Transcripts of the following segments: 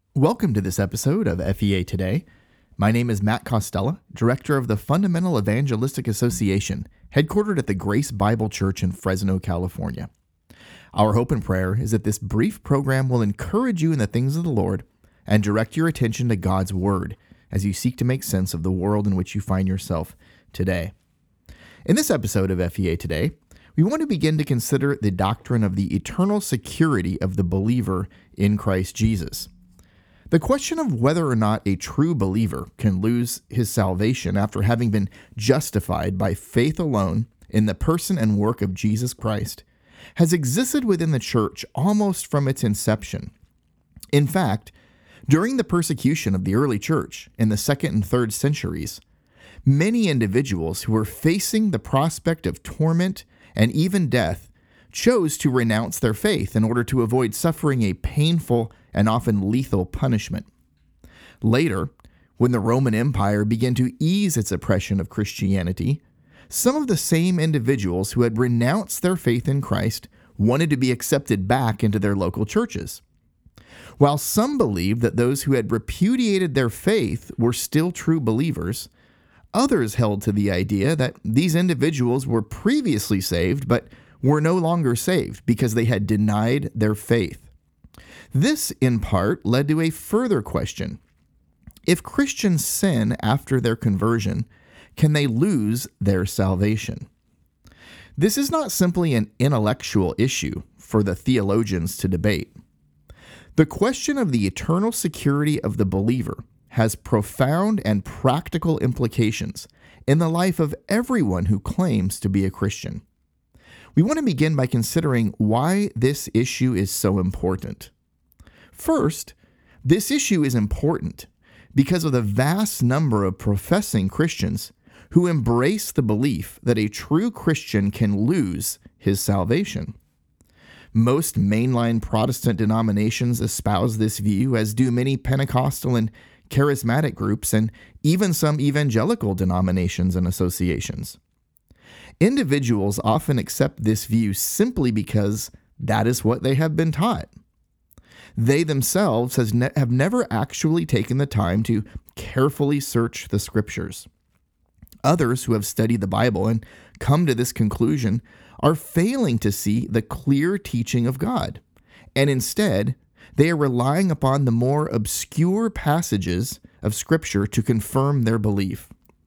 Welcome to this episode of FEA Today. My name is Matt Costello, Director of the Fundamental Evangelistic Association, headquartered at the Grace Bible Church in Fresno, California. Our hope and prayer is that this brief program will encourage you in the things of the Lord and direct your attention to God's Word as you seek to make sense of the world in which you find yourself today. In this episode of FEA Today, we want to begin to consider the doctrine of the eternal security of the believer in Christ Jesus. The question of whether or not a true believer can lose his salvation after having been justified by faith alone in the person and work of Jesus Christ has existed within the church almost from its inception. In fact, during the persecution of the early church in the 2nd and 3rd centuries, many individuals who were facing the prospect of torment and even death chose to renounce their faith in order to avoid suffering a painful and often lethal punishment. Later, when the Roman Empire began to ease its oppression of Christianity, some of the same individuals who had renounced their faith in Christ wanted to be accepted back into their local churches. While some believed that those who had repudiated their faith were still true believers, others held to the idea that these individuals were previously saved but were no longer saved because they had denied their faith. This, in part, led to a further question. If Christians sin after their conversion, can they lose their salvation? This is not simply an intellectual issue for the theologians to debate. The question of the eternal security of the believer has profound and practical implications in the life of everyone who claims to be a Christian. We want to begin by considering why this issue is so important. First, this issue is important because of the vast number of professing Christians who embrace the belief that a true Christian can lose his salvation. Most mainline Protestant denominations espouse this view, as do many Pentecostal and charismatic groups, and even some evangelical denominations and associations. Individuals often accept this view simply because that is what they have been taught. They themselves have never actually taken the time to carefully search the Scriptures. Others who have studied the Bible and come to this conclusion are failing to see the clear teaching of God, and instead, they are relying upon the more obscure passages of Scripture to confirm their belief.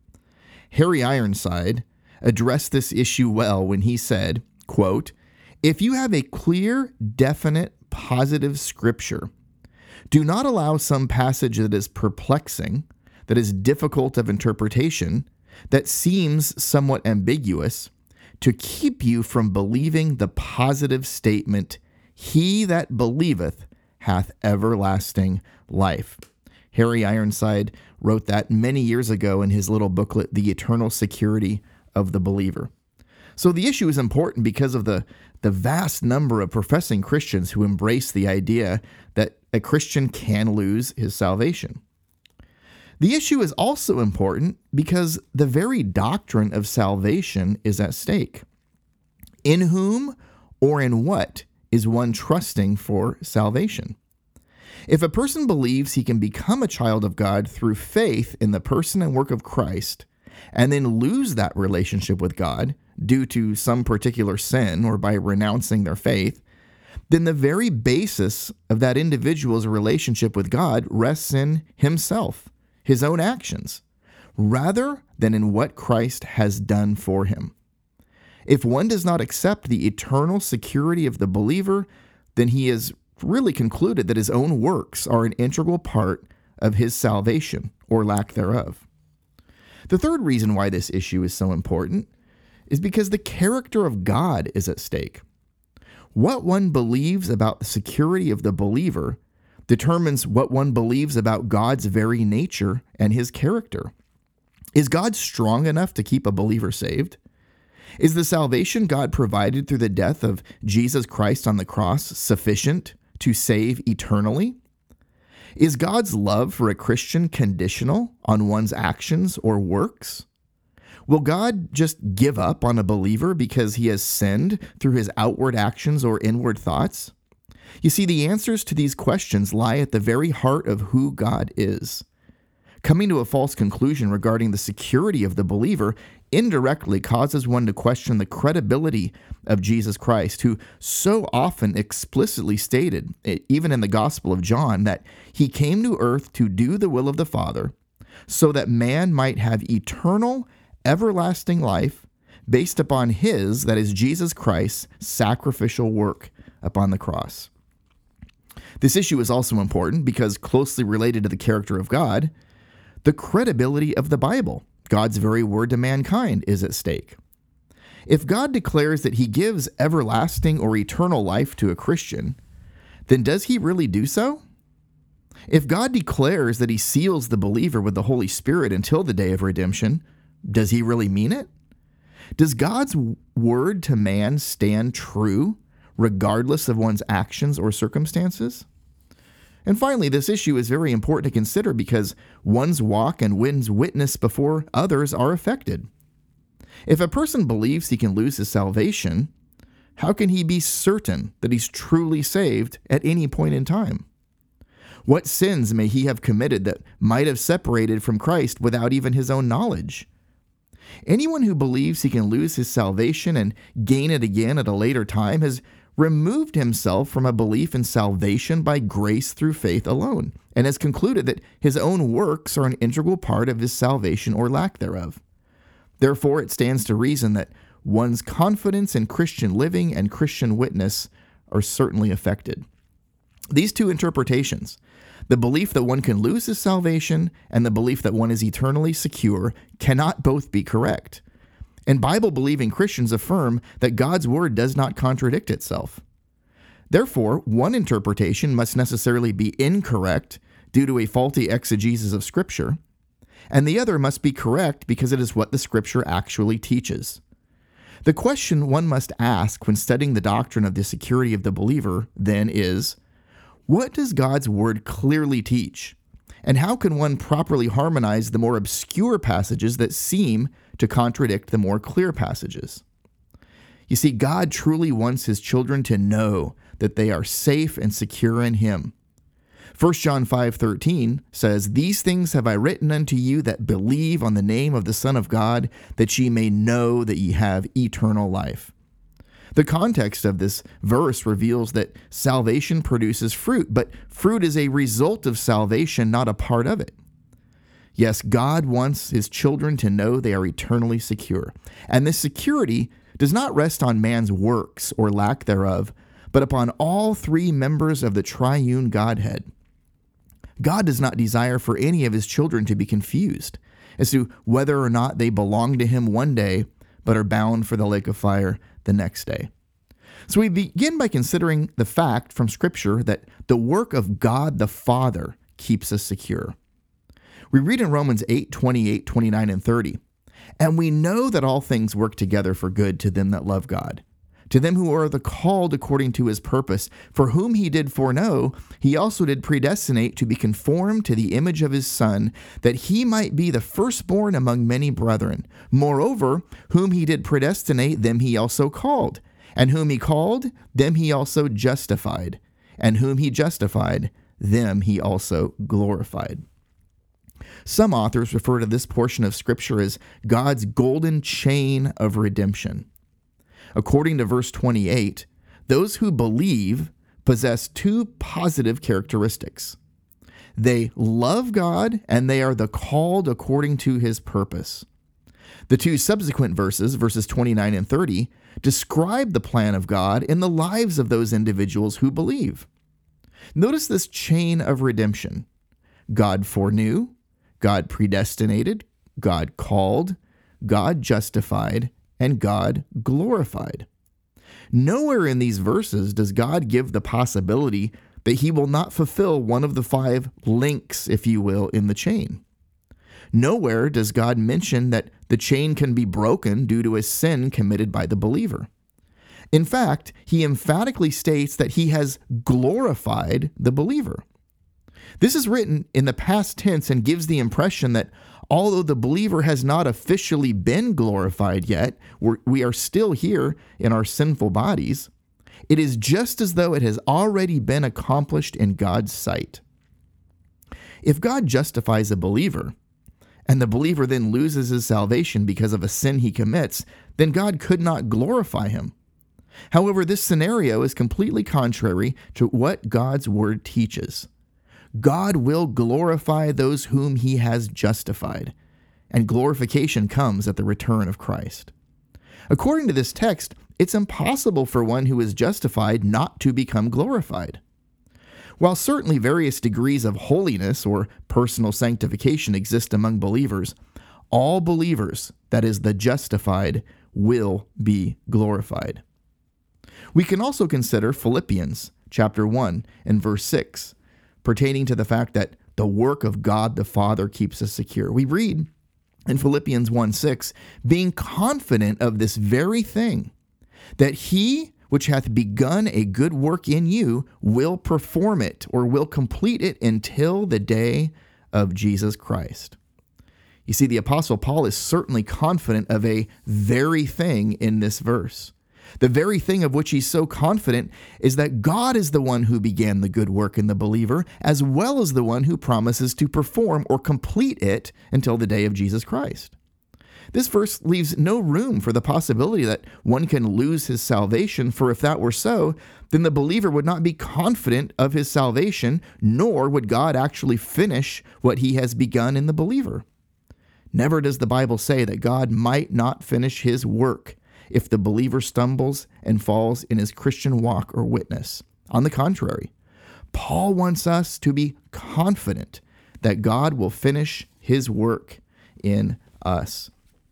Harry Ironside addressed this issue well when he said, quote, "If you have a clear, definite, positive Scripture, do not allow some passage that is perplexing, that is difficult of interpretation, that seems somewhat ambiguous, to keep you from believing the positive statement, 'He that believeth hath everlasting life.'" Harry Ironside wrote that many years ago in his little booklet, The Eternal Security of the Believer. So the issue is important because of the vast number of professing Christians who embrace the idea that a Christian can lose his salvation. The issue is also important because the very doctrine of salvation is at stake. In whom or in what is one trusting for salvation? If a person believes he can become a child of God through faith in the person and work of Christ, and then lose that relationship with God due to some particular sin or by renouncing their faith, then the very basis of that individual's relationship with God rests in himself, his own actions, rather than in what Christ has done for him. If one does not accept the eternal security of the believer, then he has really concluded that his own works are an integral part of his salvation or lack thereof. The third reason why this issue is so important is because the character of God is at stake. What one believes about the security of the believer determines what one believes about God's very nature and his character. Is God strong enough to keep a believer saved? Is the salvation God provided through the death of Jesus Christ on the cross sufficient to save eternally? Is God's love for a Christian conditional on one's actions or works? Will God just give up on a believer because he has sinned through his outward actions or inward thoughts? You see, the answers to these questions lie at the very heart of who God is. Coming to a false conclusion regarding the security of the believer indirectly causes one to question the credibility of Jesus Christ, who so often explicitly stated, even in the Gospel of John, that he came to earth to do the will of the Father, so that man might have eternal, everlasting life based upon his, that is Jesus Christ's, sacrificial work upon the cross. This issue is also important because closely related to the character of God, the credibility of the Bible, God's very word to mankind, is at stake. If God declares that he gives everlasting or eternal life to a Christian, then does he really do so? If God declares that he seals the believer with the Holy Spirit until the day of redemption, does he really mean it? Does God's word to man stand true regardless of one's actions or circumstances? And finally, this issue is very important to consider because one's walk and one's witness before others are affected. If a person believes he can lose his salvation, how can he be certain that he's truly saved at any point in time? What sins may he have committed that might have separated from Christ without even his own knowledge? Anyone who believes he can lose his salvation and gain it again at a later time has removed himself from a belief in salvation by grace through faith alone, and has concluded that his own works are an integral part of his salvation or lack thereof. Therefore, it stands to reason that one's confidence in Christian living and Christian witness are certainly affected. These two interpretations, the belief that one can lose his salvation and the belief that one is eternally secure, cannot both be correct. And Bible-believing Christians affirm that God's word does not contradict itself. Therefore, one interpretation must necessarily be incorrect due to a faulty exegesis of Scripture, and the other must be correct because it is what the Scripture actually teaches. The question one must ask when studying the doctrine of the security of the believer, then, is, what does God's word clearly teach? And how can one properly harmonize the more obscure passages that seem to contradict the more clear passages? You see, God truly wants his children to know that they are safe and secure in him. 1 John 5:13 says, "These things have I written unto you that believe on the name of the Son of God, that ye may know that ye have eternal life." The context of this verse reveals that salvation produces fruit, but fruit is a result of salvation, not a part of it. Yes, God wants his children to know they are eternally secure. And this security does not rest on man's works or lack thereof, but upon all three members of the triune Godhead. God does not desire for any of his children to be confused as to whether or not they belong to him one day, but are bound for the lake of fire the next day. So we begin by considering the fact from Scripture that the work of God the Father keeps us secure. We read in Romans 8:28, 29, and 30, "And we know that all things work together for good to them that love God, to them who are the called according to his purpose, for whom he did foreknow, he also did predestinate to be conformed to the image of his Son, that he might be the firstborn among many brethren. Moreover, whom he did predestinate, them he also called. And whom he called, them he also justified. And whom he justified, them he also glorified." Some authors refer to this portion of Scripture as God's golden chain of redemption. According to verse 28, those who believe possess two positive characteristics. They love God, and they are the called according to his purpose. The two subsequent verses, verses 29 and 30, describe the plan of God in the lives of those individuals who believe. Notice this chain of redemption. God foreknew, God predestinated, God called, God justified, and God glorified. Nowhere in these verses does God give the possibility that he will not fulfill one of the 5 links, if you will, in the chain. Nowhere does God mention that the chain can be broken due to a sin committed by the believer. In fact, he emphatically states that he has glorified the believer. This is written in the past tense and gives the impression that although the believer has not officially been glorified yet, we are still here in our sinful bodies, It is just as though it has already been accomplished in God's sight. If God justifies a believer, and the believer then loses his salvation because of a sin he commits, then God could not glorify him. However, this scenario is completely contrary to what God's word teaches. God will glorify those whom he has justified, and glorification comes at the return of Christ. According to this text, it's impossible for one who is justified not to become glorified. While certainly various degrees of holiness or personal sanctification exist among believers, all believers, that is, the justified, will be glorified. We can also consider Philippians chapter 1 and verse 6, pertaining to the fact that the work of God the Father keeps us secure. We read in Philippians 1:6, being confident of this very thing, that he which hath begun a good work in you will perform it, or will complete it until the day of Jesus Christ. You see, the Apostle Paul is certainly confident of a very thing in this verse. The very thing of which he's so confident is that God is the one who began the good work in the believer, as well as the one who promises to perform or complete it until the day of Jesus Christ. This verse leaves no room for the possibility that one can lose his salvation, for if that were so, then the believer would not be confident of his salvation, nor would God actually finish what he has begun in the believer. Never does the Bible say that God might not finish his work if the believer stumbles and falls in his Christian walk or witness. On the contrary, Paul wants us to be confident that God will finish his work in us.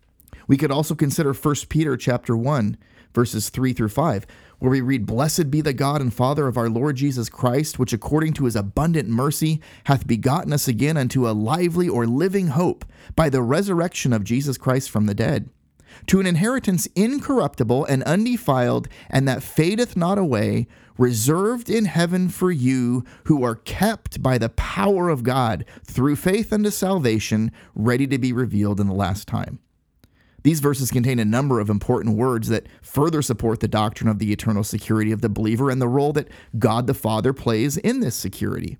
We could also consider 1 Peter chapter 1, verses 3 through 5, where we read, Blessed be the God and Father of our Lord Jesus Christ, which according to his abundant mercy hath begotten us again unto a lively or living hope by the resurrection of Jesus Christ from the dead, to an inheritance incorruptible and undefiled, and that fadeth not away, reserved in heaven for you, who are kept by the power of God through faith unto salvation, ready to be revealed in the last time. These verses contain a number of important words that further support the doctrine of the eternal security of the believer and the role that God the Father plays in this security.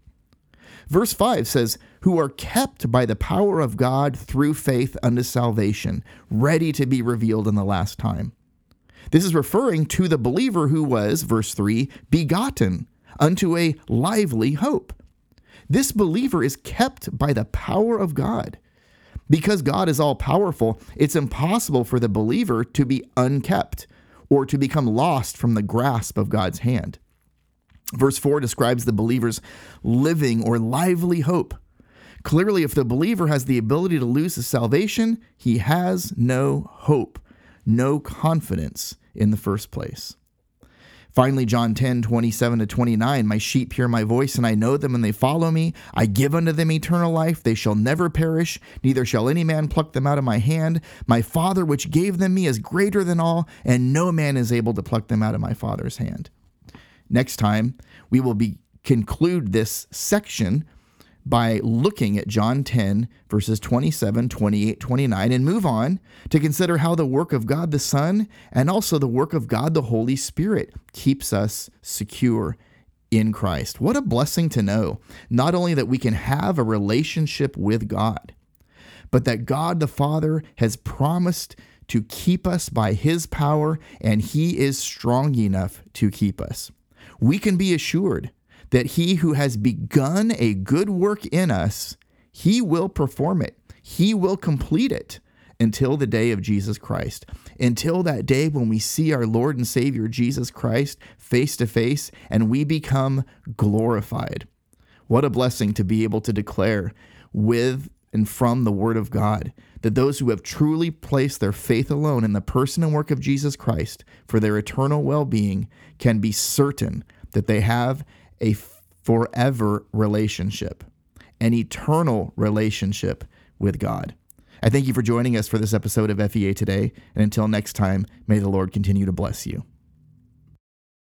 Verse 5 says, who are kept by the power of God through faith unto salvation, ready to be revealed in the last time. This is referring to the believer who was, verse 3, begotten unto a lively hope. This believer is kept by the power of God. Because God is all-powerful, it's impossible for the believer to be unkept or to become lost from the grasp of God's hand. Verse 4 describes the believer's living or lively hope. Clearly, if the believer has the ability to lose his salvation, he has no hope, no confidence in the first place. Finally, John 10:27-29, my sheep hear my voice, and I know them, and they follow me. I give unto them eternal life. They shall never perish, neither shall any man pluck them out of my hand. My Father which gave them me is greater than all, and no man is able to pluck them out of my Father's hand. Next time, we will conclude this section by looking at John 10, verses 27, 28, 29, and move on to consider how the work of God the Son and also the work of God the Holy Spirit keeps us secure in Christ. What a blessing to know, not only that we can have a relationship with God, but that God the Father has promised to keep us by his power, and he is strong enough to keep us. We can be assured that he who has begun a good work in us, he will perform it. He will complete it until the day of Jesus Christ. Until that day when we see our Lord and Savior Jesus Christ face to face and we become glorified. What a blessing to be able to declare with and from the Word of God that those who have truly placed their faith alone in the person and work of Jesus Christ for their eternal well-being can be certain that they have a forever relationship, an eternal relationship with God. I thank you for joining us for this episode of FEA Today, and until next time, may the Lord continue to bless you.